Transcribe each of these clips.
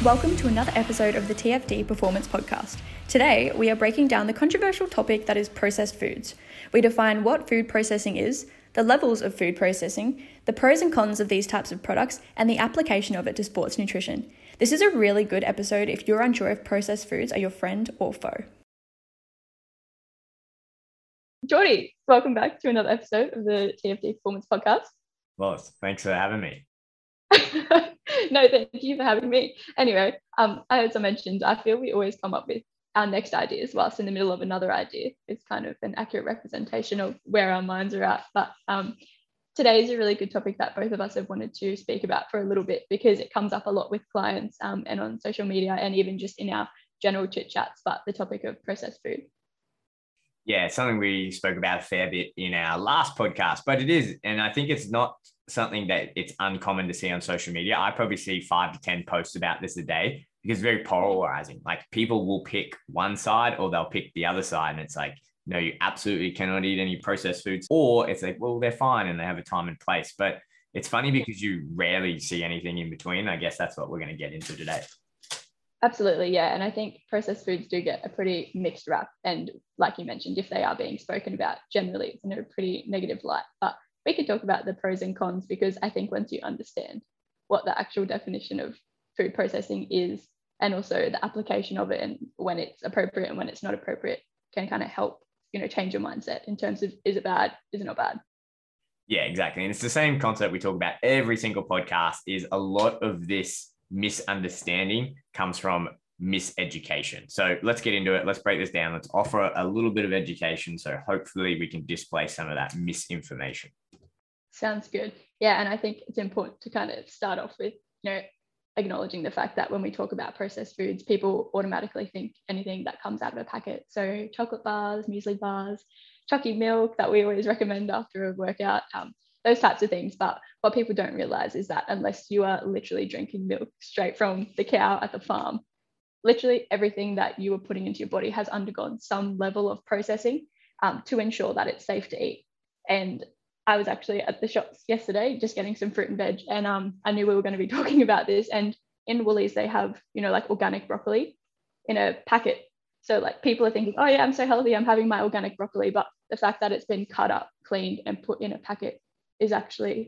Welcome to another episode of the TFD Performance Podcast. Today, we are breaking down the controversial topic that is processed foods. We define what food processing is, the levels of food processing, the pros and cons of these types of products, and the application of it to sports nutrition. This is a really good episode if you're unsure if processed foods are your friend or foe. Geordie, welcome back to another episode of the TFD Performance Podcast. Well, thanks for having me. No, thank you for having me. Anyway, as I mentioned, I feel we always come up with our next ideas whilst in the middle of another idea. It's kind of an accurate representation of where our minds are at. But today is a really good topic that both of us have wanted to speak about for a little bit because it comes up a lot with clients and on social media and even just in our general chit chats, but the topic of processed food. Yeah, it's something we spoke about a fair bit in our last podcast, but it is, and I think it's not something that it's uncommon to see on social media. I probably see 5 to 10 posts about this a day because it's very polarizing. Like people will pick one side or they'll pick the other side. And it's like, no, you absolutely cannot eat any processed foods. Or it's like, well, they're fine and they have a time and place. But it's funny because you rarely see anything in between. I guess that's what we're going to get into today. Absolutely, yeah. And I think processed foods do get a pretty mixed rap. And like you mentioned, if they are being spoken about, generally it's in a pretty negative light. But we could talk about the pros and cons because I think once you understand what the actual definition of food processing is and also the application of it and when it's appropriate and when it's not appropriate can kind of help, change your mindset in terms of is it bad, is it not bad? Yeah, exactly. And it's the same concept we talk about every single podcast is a lot of this misunderstanding comes from miseducation. So let's get into it. Let's break this down. Let's offer a little bit of education. So hopefully we can display some of that misinformation. Sounds good. Yeah. And I think it's important to kind of start off with, acknowledging the fact that when we talk about processed foods, people automatically think anything that comes out of a packet. So chocolate bars, muesli bars, chalky milk that we always recommend after a workout, those types of things. But what people don't realize is that unless you are literally drinking milk straight from the cow at the farm, literally everything that you are putting into your body has undergone some level of processing to ensure that it's safe to eat. And I was actually at the shops yesterday just getting some fruit and veg, and I knew we were going to be talking about this. And in Woolies, they have, like organic broccoli in a packet. So like people are thinking, oh yeah, I'm so healthy, I'm having my organic broccoli. But the fact that it's been cut up, cleaned, and put in a packet is actually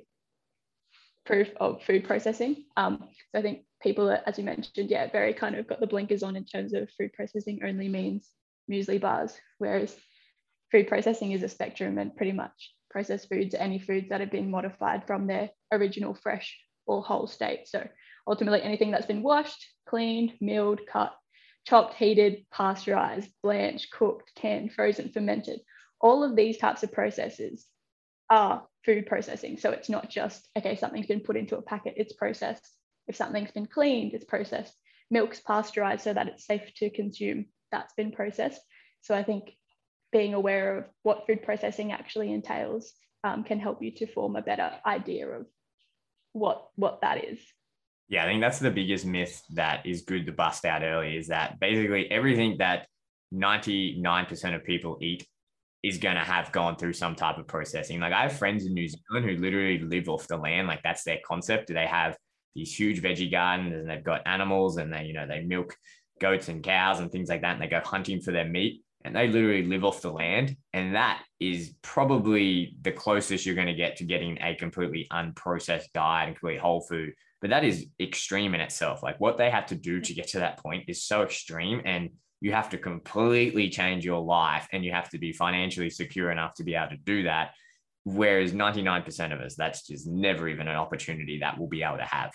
proof of food processing. So I think people are, as you mentioned, very kind of got the blinkers on in terms of food processing only means muesli bars, whereas food processing is a spectrum and pretty much processed foods are any foods that have been modified from their original fresh or whole state. So ultimately anything that's been washed, cleaned, milled, cut, chopped, heated, pasteurized, blanched, cooked, canned, frozen, fermented, all of these types of processes are food processing. So it's not just, okay, something's been put into a packet, it's processed. If something's been cleaned, it's processed. Milk's pasteurized so that it's safe to consume, that's been processed. So I think being aware of what food processing actually entails can help you to form a better idea of what that is. Yeah, I think that's the biggest myth that is good to bust out early is that basically everything that 99% of people eat is going to have gone through some type of processing. Like I have friends in New Zealand who literally live off the land. Like that's their concept. They have these huge veggie gardens and they've got animals and they milk goats and cows and things like that. And they go hunting for their meat and they literally live off the land. And that is probably the closest you're going to get to getting a completely unprocessed diet and complete whole food. But that is extreme in itself. Like what they have to do to get to that point is so extreme, and you have to completely change your life and you have to be financially secure enough to be able to do that. Whereas 99% of us, that's just never even an opportunity that we'll be able to have.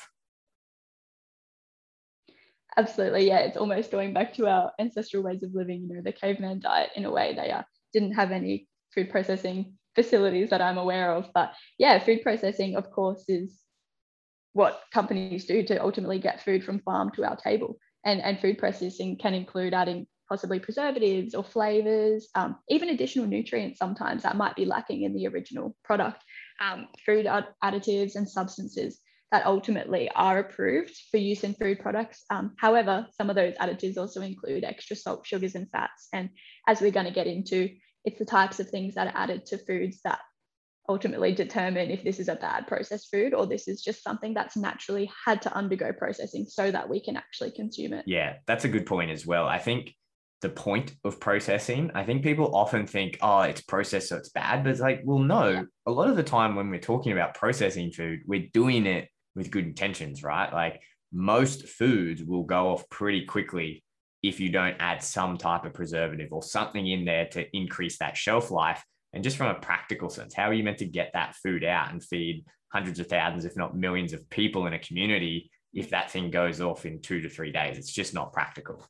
Absolutely. Yeah. It's almost going back to our ancestral ways of living, the caveman diet in a way. They didn't have any food processing facilities that I'm aware of. But yeah, food processing, of course, is what companies do to ultimately get food from farm to our table. And food processing can include adding possibly preservatives or flavors, even additional nutrients sometimes that might be lacking in the original product, food additives and substances that ultimately are approved for use in food products. However, some of those additives also include extra salt, sugars, and fats. And as we're going to get into, it's the types of things that are added to foods that ultimately determine if this is a bad processed food or this is just something that's naturally had to undergo processing so that we can actually consume it. Yeah, that's a good point as well. I think the point of processing, I think people often think, oh, it's processed, so it's bad. But it's like, well, no, a lot of the time when we're talking about processing food, we're doing it with good intentions, right? Like most foods will go off pretty quickly if you don't add some type of preservative or something in there to increase that shelf life. And just from a practical sense, how are you meant to get that food out and feed hundreds of thousands, if not millions of people in a community if that thing goes off in 2 to 3 days? It's just not practical.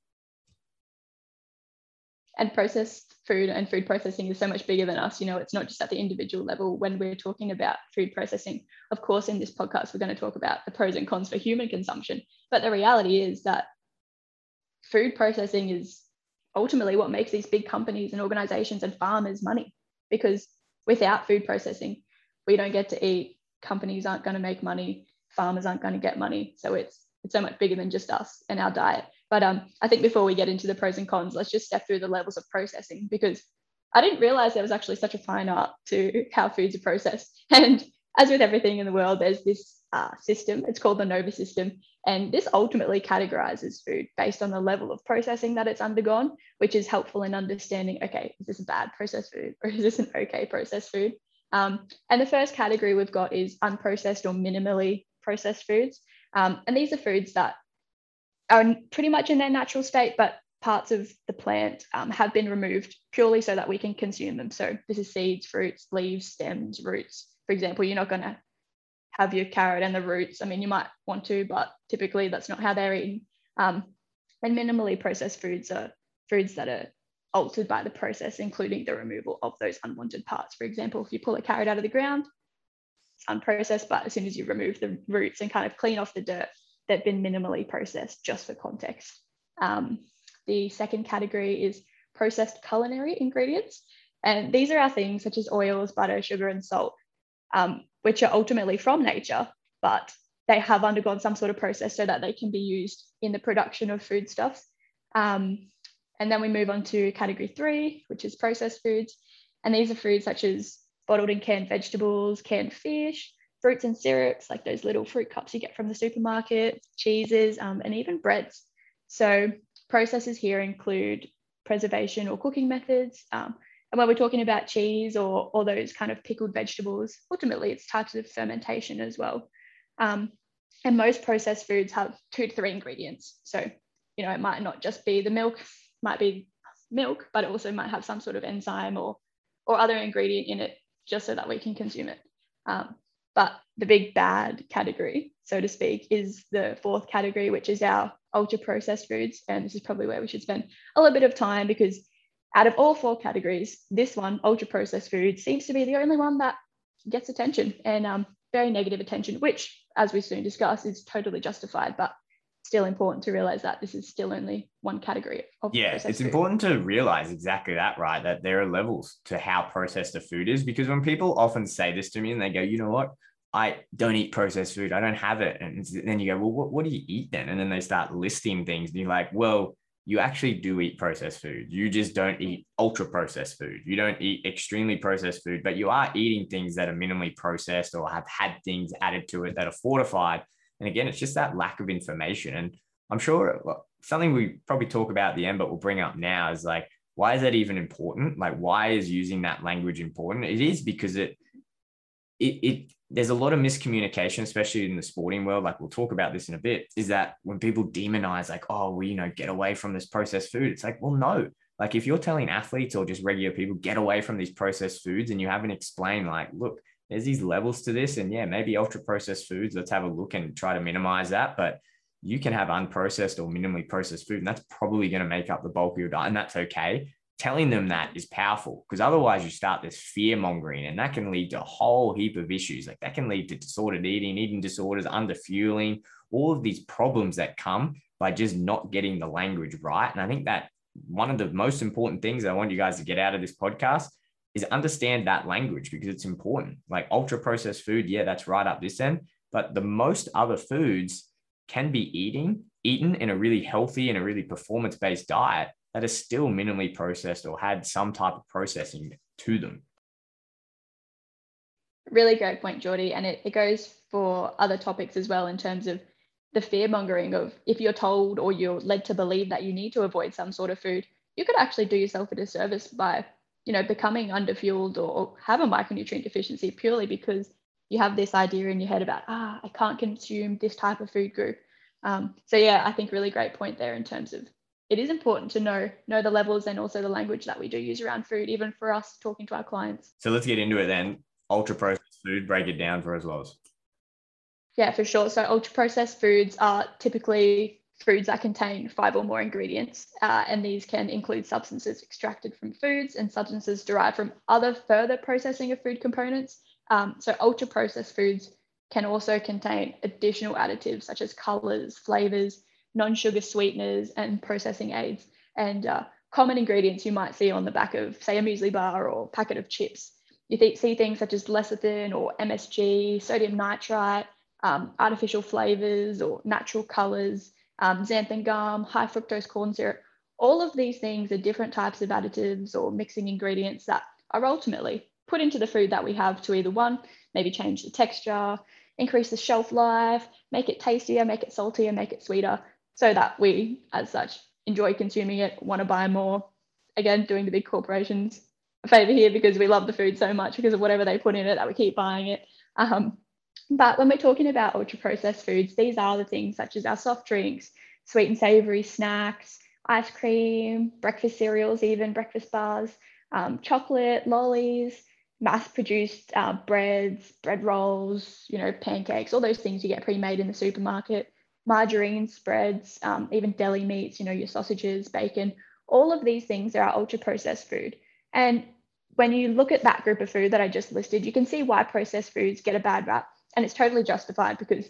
And processed food and food processing is so much bigger than us. It's not just at the individual level when we're talking about food processing. Of course, in this podcast, we're going to talk about the pros and cons for human consumption. But the reality is that food processing is ultimately what makes these big companies and organizations and farmers money. Because without food processing, we don't get to eat, companies aren't going to make money, farmers aren't going to get money. So it's so much bigger than just us and our diet. But I think before we get into the pros and cons, let's just step through the levels of processing, because I didn't realize there was actually such a fine art to how foods are processed. And as with everything in the world, there's this system. It's called the NOVA system. And this ultimately categorizes food based on the level of processing that it's undergone, which is helpful in understanding, okay, is this a bad processed food or is this an okay processed food? And the first category we've got is unprocessed or minimally processed foods. And these are foods that are pretty much in their natural state, but parts of the plant have been removed purely so that we can consume them. So this is seeds, fruits, leaves, stems, roots. For example, you're not going to have your carrot and the roots. I mean, you might want to, but typically that's not how they're eaten. And minimally processed foods are foods that are altered by the process, including the removal of those unwanted parts. For example, if you pull a carrot out of the ground, it's unprocessed, but as soon as you remove the roots and kind of clean off the dirt, they've been minimally processed, just for context. The second category is processed culinary ingredients. And these are our things such as oils, butter, sugar, and salt, which are ultimately from nature, but they have undergone some sort of process so that they can be used in the production of foodstuffs. And then we move on to category 3, which is processed foods. And these are foods such as bottled and canned vegetables, canned fish, fruits and syrups, like those little fruit cups you get from the supermarket, cheeses, and even breads. So processes here include preservation or cooking methods. And when we're talking about cheese or those kind of pickled vegetables, ultimately it's types of fermentation as well. And most processed foods have 2 to 3 ingredients. So, it might not just be the milk, might be milk, but it also might have some sort of enzyme or other ingredient in it just so that we can consume it. But the big bad category, so to speak, is the 4th category, which is our ultra processed foods. And this is probably where we should spend a little bit of time, because out of all 4 categories, this one, ultra processed food, seems to be the only one that gets attention, and very negative attention, which, as we soon discuss, is totally justified, but still important to realize that this is still only one category of processed it's food. important to realize exactly that, right? That there are levels to how processed a food is, because when people often say this to me and they go, you know what, I don't eat processed food, I don't have it. And then you go, well, what do you eat then? And then they start listing things and you're like, well, you actually do eat processed food. You just don't eat ultra processed food. You don't eat extremely processed food, but you are eating things that are minimally processed or have had things added to it that are fortified. And again, it's just that lack of information. And I'm sure something we probably talk about at the end, but we'll bring up now is like, why is that even important? Like, why is using that language important? It is because there's a lot of miscommunication, especially in the sporting world. Like we'll talk about this in a bit, is that when people demonize like, oh, we, get away from this processed food. It's like, well, no, like if you're telling athletes or just regular people, get away from these processed foods, and you haven't explained like, look, there's these levels to this. And yeah, maybe ultra processed foods, let's have a look and try to minimize that. But you can have unprocessed or minimally processed food, and that's probably going to make up the bulk of your diet, and that's okay. Telling them that is powerful, because otherwise you start this fear mongering, and that can lead to a whole heap of issues. Like that can lead to disordered eating disorders, underfueling, all of these problems that come by just not getting the language right. And I think that one of the most important things I want you guys to get out of this podcast is understand that language, because it's important. Like ultra processed food, yeah, that's right up this end, but the most other foods can be eaten in a really healthy and a really performance-based diet that is still minimally processed or had some type of processing to them. Really great point, Geordie. And it goes for other topics as well in terms of the fear mongering of if you're told or you're led to believe that you need to avoid some sort of food, you could actually do yourself a disservice by, becoming underfueled or have a micronutrient deficiency purely because you have this idea in your head about, I can't consume this type of food group. So yeah, I think really great point there in terms of it is important to know the levels and also the language that we do use around food, even for us talking to our clients. So let's get into it then. Ultra processed food, break it down for us, Loz. Yeah, for sure. So ultra processed foods are typically foods that contain 5 or more ingredients, and these can include substances extracted from foods and substances derived from other further processing of food components. So ultra processed foods can also contain additional additives such as colors, flavors, non-sugar sweeteners, and processing aids. And common ingredients you might see on the back of, say, a muesli bar or packet of chips. You see things such as lecithin or MSG, sodium nitrite, artificial flavors or natural colors, xanthan gum, high fructose corn syrup. All of these things are different types of additives or mixing ingredients that are ultimately put into the food that we have to either one, maybe change the texture, increase the shelf life, make it tastier, make it saltier, make it sweeter, so that we, as such, enjoy consuming it, want to buy more. Again, doing the big corporations a favor here because we love the food so much because of whatever they put in it that we keep buying it. But when we're talking about ultra processed foods, these are the things such as our soft drinks, sweet and savory snacks, ice cream, breakfast cereals, even breakfast bars, chocolate, lollies, mass-produced breads, bread rolls, pancakes, all those things you get pre-made in the supermarket, margarine spreads, even deli meats, your sausages, bacon. All of these things are ultra processed food. And when you look at that group of food that I just listed, you can see why processed foods get a bad rap. And it's totally justified because,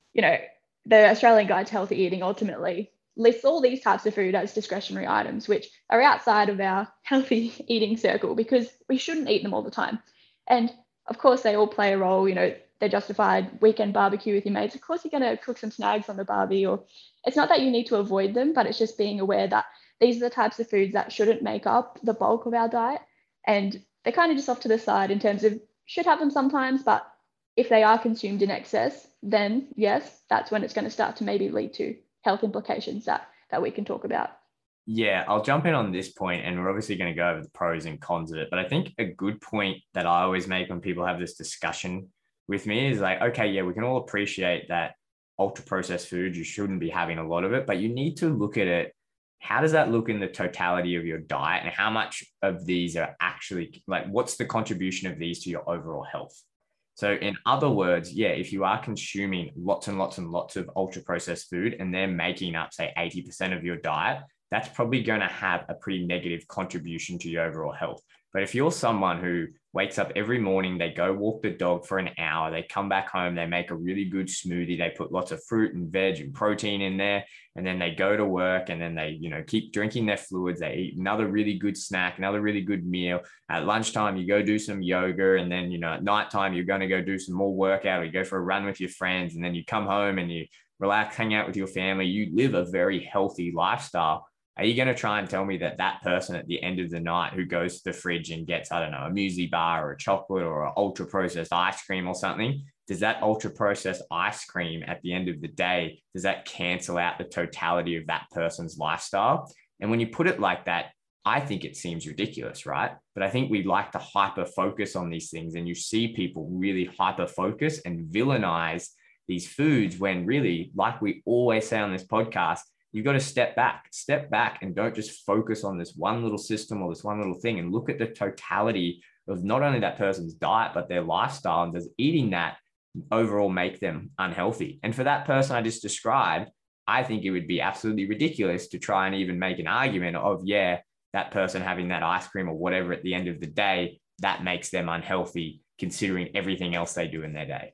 the Australian Guide to Healthy Eating ultimately lists all these types of food as discretionary items, which are outside of our healthy eating circle because we shouldn't eat them all the time. And of course, they all play a role, they're justified. Weekend barbecue with your mates. Of course, you're going to cook some snags on the barbie, or it's not that you need to avoid them, but it's just being aware that these are the types of foods that shouldn't make up the bulk of our diet. And they're kind of just off to the side in terms of should have them sometimes, but if they are consumed in excess, then yes, that's when it's going to start to maybe lead to health implications that we can talk about. Yeah, I'll jump in on this point, and we're obviously going to go over the pros and cons of it. But I think a good point that I always make when people have this discussion with me is like, okay, yeah, we can all appreciate that ultra processed food, you shouldn't be having a lot of it, but you need to look at it. How does that look in the totality of your diet, and how much of these are actually like, what's the contribution of these to your overall health? So in other words, yeah, if you are consuming lots and lots and lots of ultra processed food and they're making up, say, 80% of your diet, that's probably going to have a pretty negative contribution to your overall health. But if you're someone who wakes up every morning, they go walk the dog for an hour, they come back home, they make a really good smoothie, they put lots of fruit and veg and protein in there, and then they go to work and then they, keep drinking their fluids, they eat another really good snack, another really good meal. At lunchtime, you go do some yoga, and then, at nighttime, you're going to go do some more workout, or you go for a run with your friends, and then you come home and you relax, hang out with your family. You live a very healthy lifestyle. Are you going to try and tell me that that person at the end of the night who goes to the fridge and gets, I don't know, a muesli bar or a chocolate or an ultra processed ice cream or something, does that ultra processed ice cream at the end of the day, does that cancel out the totality of that person's lifestyle? And when you put it like that, I think it seems ridiculous, right? But I think we like to hyper focus on these things, and you see people really hyper focus and villainize these foods when really, like we always say on this podcast, you've got to step back and don't just focus on this one little system or this one little thing, and look at the totality of not only that person's diet, but their lifestyle, and does eating that overall make them unhealthy? And for that person I just described, I think it would be absolutely ridiculous to try and even make an argument of, yeah, that person having that ice cream or whatever at the end of the day, that makes them unhealthy considering everything else they do in their day.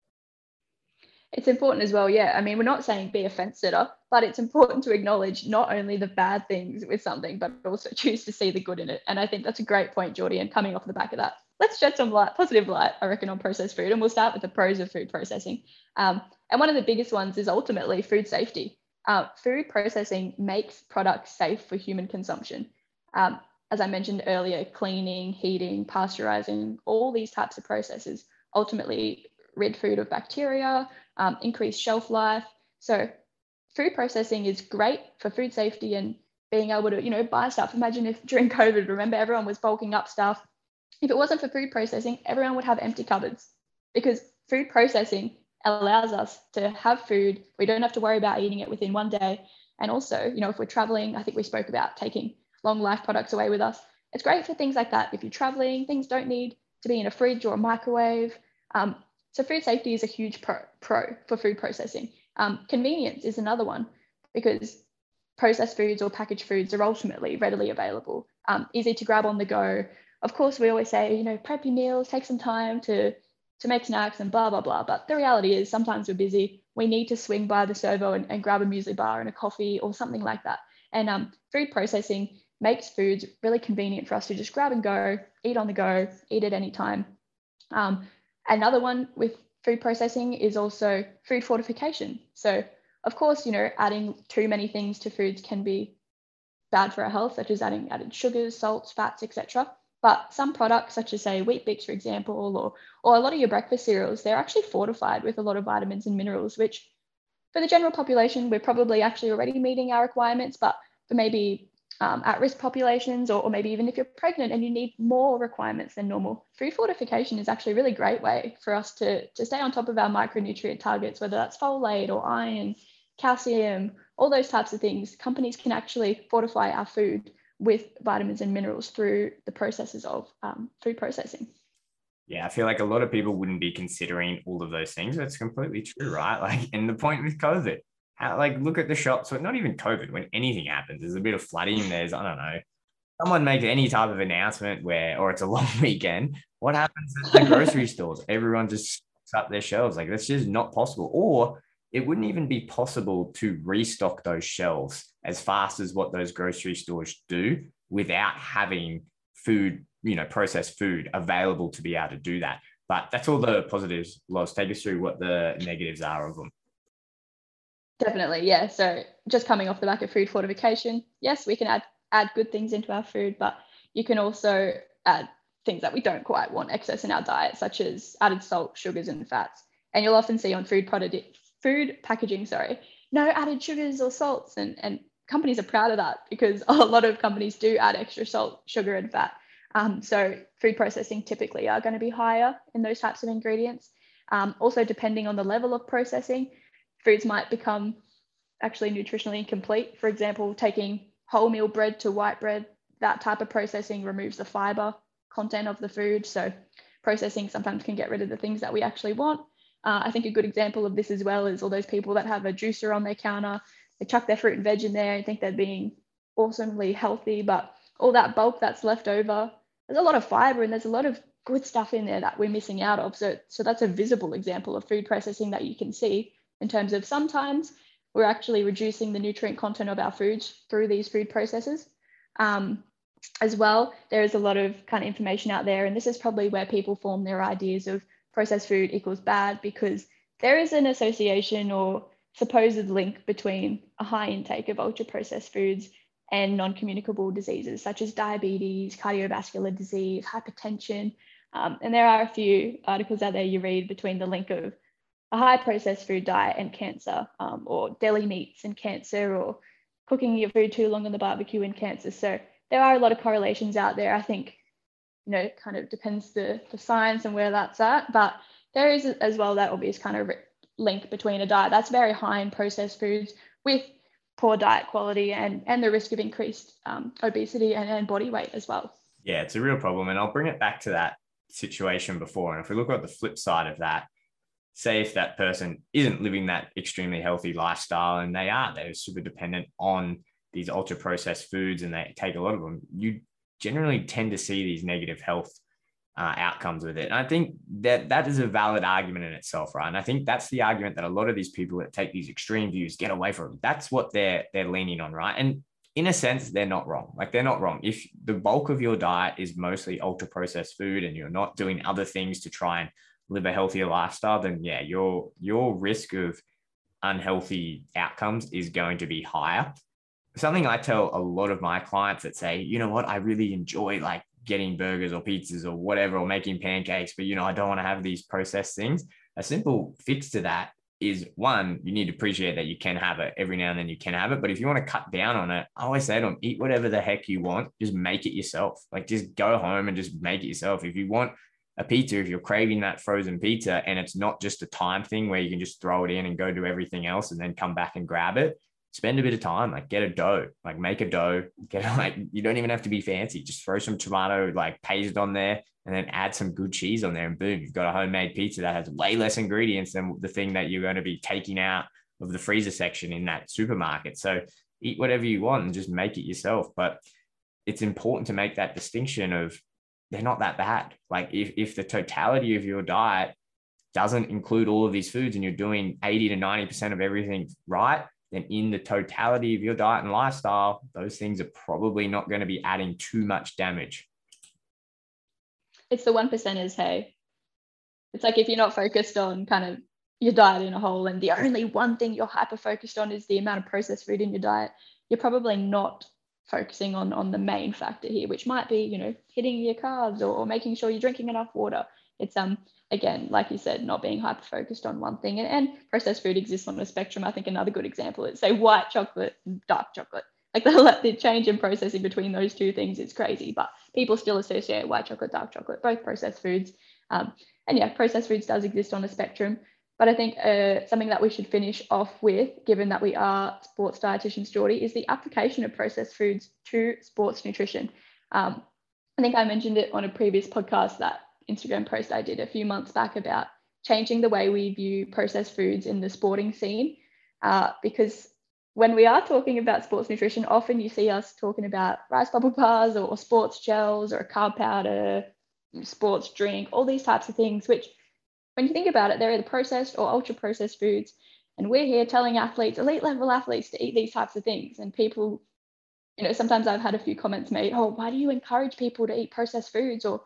It's important as well, yeah. I mean, we're not saying be a fence sitter, but it's important to acknowledge not only the bad things with something, but also choose to see the good in it. And I think that's a great point, Geordie. And coming off the back of that, let's shed some light, positive light, I reckon, on processed food. And we'll start with the pros of food processing. And one of the biggest ones is ultimately food safety. Food processing makes products safe for human consumption. As I mentioned earlier, cleaning, heating, pasteurizing, all these types of processes ultimately rid food of bacteria, increase shelf life. So food processing is great for food safety and being able to, buy stuff. Imagine if during COVID, remember, everyone was bulking up stuff. If it wasn't for food processing, everyone would have empty cupboards, because food processing allows us to have food. We don't have to worry about eating it within one day. And also, if we're traveling, I think we spoke about taking long life products away with us. It's great for things like that. If you're traveling, things don't need to be in a fridge or a microwave. So food safety is a huge pro for food processing. Convenience is another one, because processed foods or packaged foods are ultimately readily available, easy to grab on the go. Of course, we always say, prep your meals, take some time to make snacks and blah, blah, blah. But the reality is sometimes we're busy. We need to swing by the servo and grab a muesli bar and a coffee or something like that. And food processing makes foods really convenient for us to just grab and go, eat on the go, eat at any time. Another one with food processing is also food fortification. So of course, adding too many things to foods can be bad for our health, such as adding added sugars, salts, fats, etc. But some products, such as say Weet-Bix, for example, or a lot of your breakfast cereals, they're actually fortified with a lot of vitamins and minerals, which for the general population, we're probably actually already meeting our requirements, but for maybe at-risk populations, or maybe even if you're pregnant and you need more requirements than normal, food fortification is actually a really great way for us to stay on top of our micronutrient targets, whether that's folate or iron, calcium, all those types of things. Companies can actually fortify our food with vitamins and minerals through the processes of food processing. Yeah, I feel like a lot of people wouldn't be considering all of those things. That's completely true, right? Like, and the point with COVID, look at the shops. So not even COVID, when anything happens, there's a bit of flooding. There's, I don't know, someone makes any type of announcement or it's a long weekend. What happens at the grocery stores? Everyone just stocks up their shelves. Like, that's just not possible. Or it wouldn't even be possible to restock those shelves as fast as what those grocery stores do without having food, processed food available to be able to do that. But that's all the positives. Loz, take us through what the negatives are of them. Definitely, yeah. So just coming off the back of food fortification, yes, we can add good things into our food, but you can also add things that we don't quite want excess in our diet, such as added salt, sugars, and fats. And you'll often see on food packaging, no added sugars or salts, and companies are proud of that, because a lot of companies do add extra salt, sugar, and fat. So food processing typically are going to be higher in those types of ingredients. Also, depending on the level of processing, foods might become actually nutritionally incomplete. For example, taking wholemeal bread to white bread, that type of processing removes the fiber content of the food. So processing sometimes can get rid of the things that we actually want. I think a good example of this as well is all those people that have a juicer on their counter. They chuck their fruit and veg in there and think they're being awesomely healthy, but all that bulk that's left over, there's a lot of fiber and there's a lot of good stuff in there that we're missing out of. So that's a visible example of food processing that you can see, in terms of sometimes we're actually reducing the nutrient content of our foods through these food processes. As well, there is a lot of kind of information out there, and this is probably where people form their ideas of processed food equals bad, because there is an association or supposed link between a high intake of ultra processed foods and non-communicable diseases such as diabetes, cardiovascular disease, hypertension. And there are a few articles out there you read between the link of a high processed food diet and cancer, or deli meats and cancer, or cooking your food too long on the barbecue and cancer. So there are a lot of correlations out there. I think, it kind of depends the science and where that's at, but there is as well that obvious kind of link between a diet that's very high in processed foods with poor diet quality and the risk of increased obesity and body weight as well. Yeah, it's a real problem. And I'll bring it back to that situation before. And if we look at the flip side of that, say if that person isn't living that extremely healthy lifestyle and they're super dependent on these ultra processed foods and they take a lot of them, you generally tend to see these negative health outcomes with it. And I think that is a valid argument in itself, right? And I think that's the argument that a lot of these people that take these extreme views get away from. That's what they're leaning on, right? And in a sense, they're not wrong. Like, they're not wrong. If the bulk of your diet is mostly ultra processed food and you're not doing other things to try and live a healthier lifestyle, then yeah, your risk of unhealthy outcomes is going to be higher. Something I tell a lot of my clients that say, you know what, I really enjoy like getting burgers or pizzas or whatever, or making pancakes, but, I don't want to have these processed things. A simple fix to that is, one, you need to appreciate that you can have it every now and then. You can have it, but if you want to cut down on it, I always say to them, eat whatever the heck you want. Just make it yourself. Like, just go home and just make it yourself. If you want a pizza, if you're craving that frozen pizza, and it's not just a time thing where you can just throw it in and go do everything else and then come back and grab it, spend a bit of time, like get a dough, like make a dough, you don't even have to be fancy. Just throw some tomato like paste on there and then add some good cheese on there, and boom, you've got a homemade pizza that has way less ingredients than the thing that you're going to be taking out of the freezer section in that supermarket. So eat whatever you want and just make it yourself. But it's important to make that distinction of, they're not that bad. Like, if the totality of your diet doesn't include all of these foods and you're doing 80 to 90% of everything right, then in the totality of your diet and lifestyle, those things are probably not going to be adding too much damage. It's the 1%ers, hey. It's like, if you're not focused on kind of your diet in a whole, and the only one thing you're hyper focused on is the amount of processed food in your diet, you're probably not focusing on the main factor here, which might be, hitting your carbs or making sure you're drinking enough water. It's again, like you said, not being hyper focused on one thing, and processed food exists on a spectrum. I think another good example is, say, white chocolate and dark chocolate. Like, the change in processing between those two things is crazy, but people still associate white chocolate, dark chocolate, both processed foods. And yeah, processed foods does exist on a spectrum. But I think something that we should finish off with, given that we are sports dietitians, Geordie, is the application of processed foods to sports nutrition. I think I mentioned it on a previous podcast, that Instagram post I did a few months back about changing the way we view processed foods in the sporting scene. Because when we are talking about sports nutrition, often you see us talking about rice bubble bars or sports gels or a carb powder, sports drink, all these types of things, which, when you think about it, they're either processed or ultra processed foods. And we're here telling athletes, elite level athletes, to eat these types of things. And people, sometimes I've had a few comments made, oh, why do you encourage people to eat processed foods? Or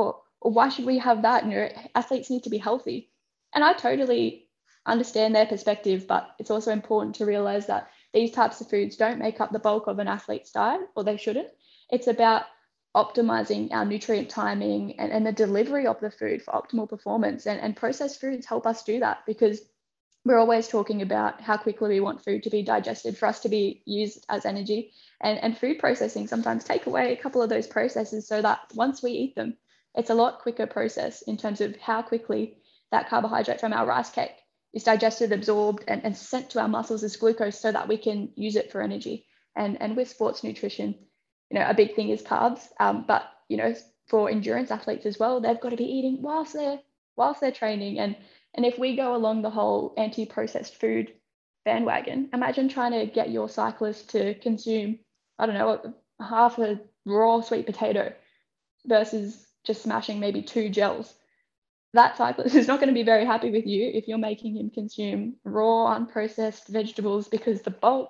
why should we have that? Athletes need to be healthy. And I totally understand their perspective, but it's also important to realize that these types of foods don't make up the bulk of an athlete's diet, or they shouldn't. It's about optimizing our nutrient timing and the delivery of the food for optimal performance. And processed foods help us do that, because we're always talking about how quickly we want food to be digested for us to be used as energy. And food processing sometimes take away a couple of those processes, so that once we eat them, it's a lot quicker process in terms of how quickly that carbohydrate from our rice cake is digested, absorbed, and sent to our muscles as glucose, so that we can use it for energy. And with sports nutrition, a big thing is carbs, but for endurance athletes as well, they've got to be eating whilst they're training. And if we go along the whole anti-processed food bandwagon, imagine trying to get your cyclist to consume, I don't know, half a raw sweet potato versus just smashing maybe 2 gels. That cyclist is not going to be very happy with you if you're making him consume raw, unprocessed vegetables, because the bulk,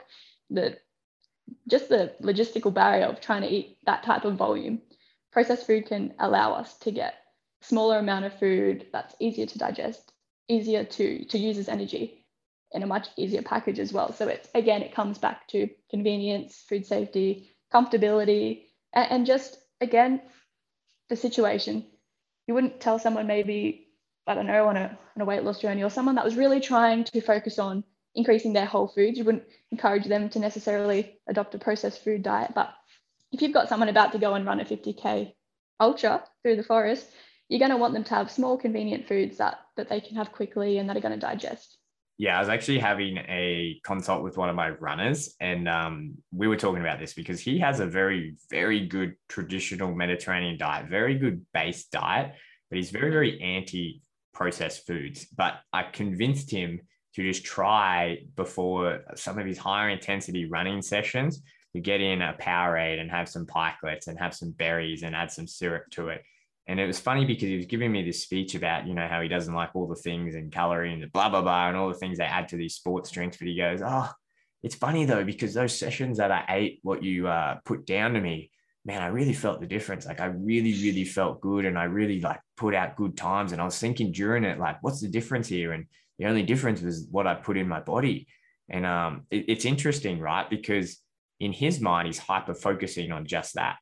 just the logistical barrier of trying to eat that type of volume. Processed food can allow us to get a smaller amount of food that's easier to digest, easier to use as energy, in a much easier package as well. So it comes back to convenience, food safety, comfortability, and just, again, the situation. You wouldn't tell someone, maybe, I don't know, on a weight loss journey, or someone that was really trying to focus on increasing their whole foods, you wouldn't encourage them to necessarily adopt a processed food diet. But if you've got someone about to go and run a 50K ultra through the forest, you're going to want them to have small, convenient foods that they can have quickly and that are going to digest. Yeah, I was actually having a consult with one of my runners, and we were talking about this because he has a very, very good traditional Mediterranean diet, very good base diet, but he's very, very anti-processed foods. But I convinced him to just try, before some of his higher intensity running sessions, to get in a Powerade and have some pikelets and have some berries and add some syrup to it. And it was funny because he was giving me this speech about, how he doesn't like all the things and calorie and blah, blah, blah, and all the things they add to these sports drinks. But he goes, oh, it's funny though, because those sessions that I ate what you put down to me, man, I really felt the difference. Like, I really, really felt good. And I really put out good times. And I was thinking during it, what's the difference here? And the only difference was what I put in my body. And it's interesting, right? Because in his mind, he's hyper focusing on just that.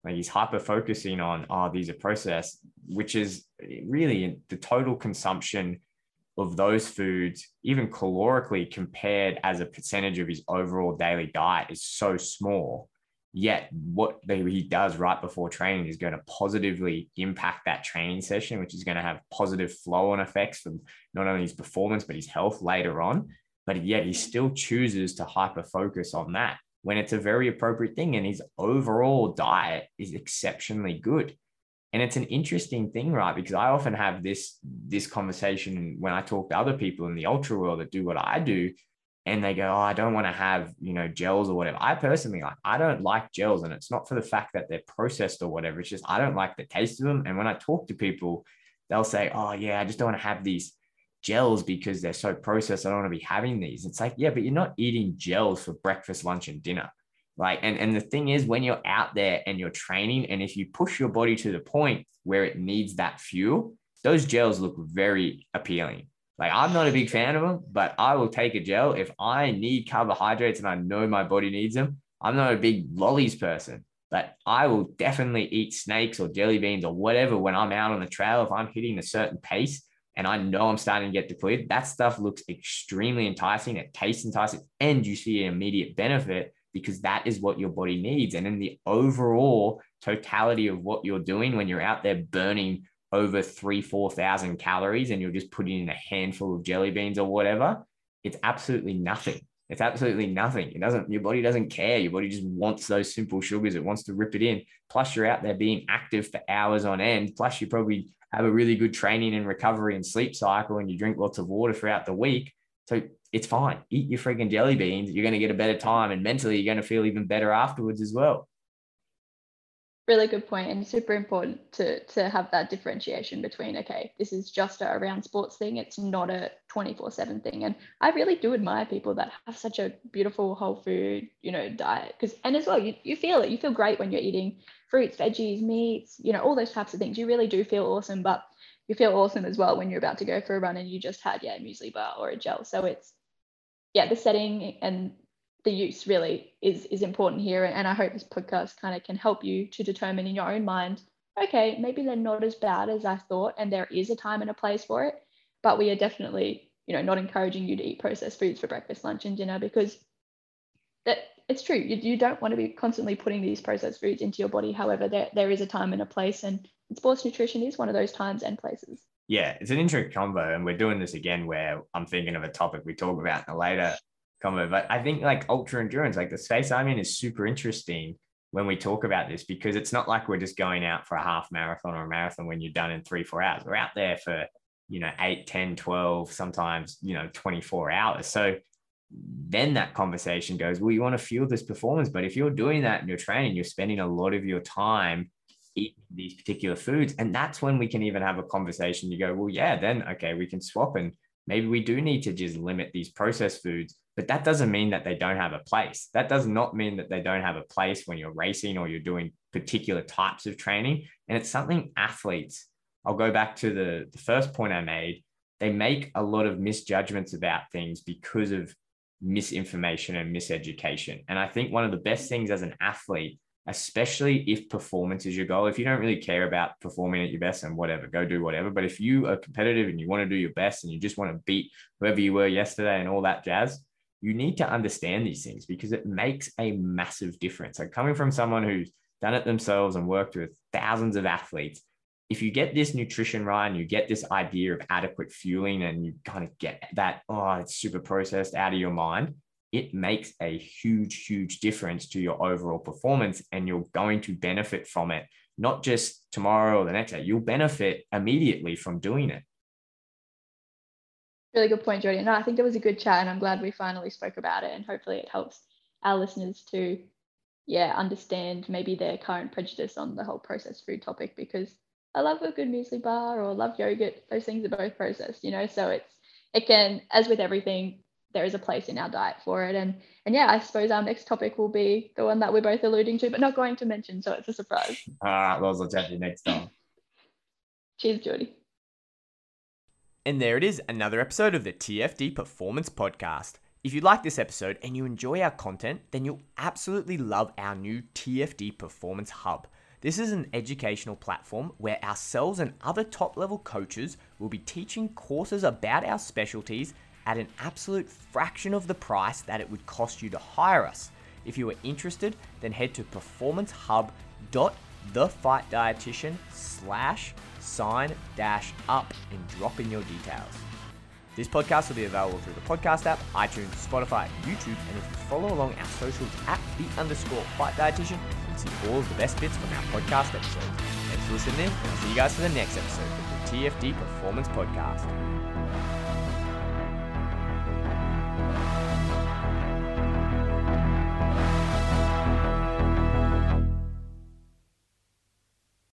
Like he's hyper focusing on, oh, these are processed, which is really the total consumption of those foods, even calorically compared as a percentage of his overall daily diet, is so small. Yet what he does right before training is going to positively impact that training session, which is going to have positive flow on effects for not only his performance, but his health later on. But yet he still chooses to hyper focus on that when it's a very appropriate thing. And his overall diet is exceptionally good. And it's an interesting thing, right? Because I often have this conversation when I talk to other people in the ultra world that do what I do, and they go, oh, I don't want to have, gels or whatever. I personally, I don't like gels, and it's not for the fact that they're processed or whatever. It's just, I don't like the taste of them. And when I talk to people, they'll say, oh yeah, I just don't want to have these gels because they're so processed. I don't want to be having these. It's like, yeah, but you're not eating gels for breakfast, lunch, and dinner. Like, and the thing is, when you're out there and you're training, and if you push your body to the point where it needs that fuel, those gels look very appealing. Like, I'm not a big fan of them, but I will take a gel if I need carbohydrates and I know my body needs them. I'm not a big lollies person, but I will definitely eat snakes or jelly beans or whatever when I'm out on the trail. If I'm hitting a certain pace and I know I'm starting to get depleted, that stuff looks extremely enticing. It tastes enticing, and you see an immediate benefit, because that is what your body needs. And in the overall totality of what you're doing, when you're out there burning over 4,000 calories and you're just putting in a handful of jelly beans or whatever, it's absolutely nothing. It's absolutely nothing. Your body doesn't care. Your body just wants those simple sugars. It wants to rip it in. Plus, you're out there being active for hours on end. Plus, you probably have a really good training and recovery and sleep cycle, and you drink lots of water throughout the week. So it's fine. Eat your freaking jelly beans. You're going to get a better time, and mentally you're going to feel even better afterwards as well. Really good point, and super important to have that differentiation between, okay, this is just a around sports thing. It's not a 24/7 thing. And I really do admire people that have such a beautiful whole food, diet. And as well, you feel it. You feel great when you're eating fruits, veggies, meats, all those types of things. You really do feel awesome, but you feel awesome as well when you're about to go for a run and you just had, a muesli bar or a gel. So it's, the setting and the use really is important here. And I hope this podcast kind of can help you to determine in your own mind, okay, maybe they're not as bad as I thought, and there is a time and a place for it, but we are definitely, not encouraging you to eat processed foods for breakfast, lunch, and dinner, because that it's true. You don't want to be constantly putting these processed foods into your body. However, there is a time and a place, and sports nutrition is one of those times and places. Yeah, it's an interesting combo, and we're doing this again where I'm thinking of a topic we talk about in a later combo. But I think like ultra endurance, like the space I'm in, is super interesting when we talk about this, because it's not like we're just going out for a half marathon or a marathon when you're done in 3-4 hours. We're out there for 8, 10, 12, sometimes 24 hours. So then that conversation goes, well, you want to fuel this performance, but if you're doing that in your training, you're spending a lot of your time eating these particular foods. And that's when we can even have a conversation. You go, well, yeah, then, okay, we can swap, and maybe we do need to just limit these processed foods, but that doesn't mean that they don't have a place. That does not mean that they don't have a place when you're racing or you're doing particular types of training. And it's something athletes, I'll go back to the first point I made, they make a lot of misjudgments about things because of misinformation and miseducation. And I think one of the best things as an athlete, especially if performance is your goal, if you don't really care about performing at your best and whatever, go do whatever. But if you are competitive and you want to do your best and you just want to beat whoever you were yesterday and all that jazz, you need to understand these things, because it makes a massive difference. Like, coming from someone who's done it themselves and worked with thousands of athletes, if you get this nutrition right and you get this idea of adequate fueling and you kind of get that, oh, it's super processed, out of your mind, it makes a huge, huge difference to your overall performance. And you're going to benefit from it, not just tomorrow or the next day. You'll benefit immediately from doing it. Really good point, Jody. No, I think it was a good chat, and I'm glad we finally spoke about it, and hopefully it helps our listeners to, understand maybe their current prejudice on the whole processed food topic, because I love a good muesli bar or love yogurt. Those things are both processed, so it can, as with everything, there is a place in our diet for it. And I suppose our next topic will be the one that we're both alluding to, but not going to mention, so it's a surprise. All right, well, let's chat to you next time. Cheers, Jody. And there it is, another episode of the TFD Performance Podcast. If you like this episode and you enjoy our content, then you'll absolutely love our new TFD Performance Hub. This is an educational platform where ourselves and other top-level coaches will be teaching courses about our specialties at an absolute fraction of the price that it would cost you to hire us. If you are interested, then head to performancehub.thefightdietitian/sign-up and drop in your details. This podcast will be available through the podcast app, iTunes, Spotify, YouTube, and if you follow along our socials at @the_fightdietitian, you can see all of the best bits from our podcast episodes. Thanks for listening in, and I'll see you guys for the next episode of the TFD Performance Podcast.